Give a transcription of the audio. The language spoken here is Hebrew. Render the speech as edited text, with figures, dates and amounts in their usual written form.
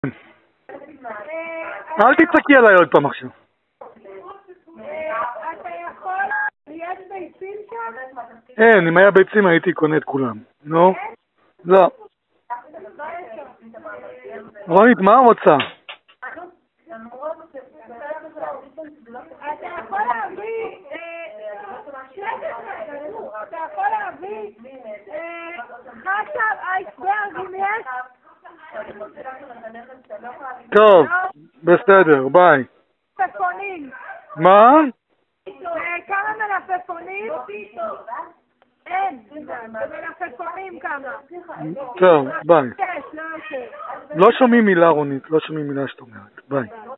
אל תצעקי עליי עוד פעם עכשיו. אתה יכול... יש ביצים שם? אין, אם היה ביצים הייתי קונה את כולם. נו? לא. רונית, מה רוצה? אתה יכול להביא... אתה יכול להביא... חסר אייסברג אם יש? טוב, בסדר, ביי. מלפפונים. מה? כמה מלפפונים? אין, מלפפונים כמה. טוב, ביי. יש, לא יותר. לא שומעים מילה, רונית, לא שומעים מילה שאת אומרת. ביי.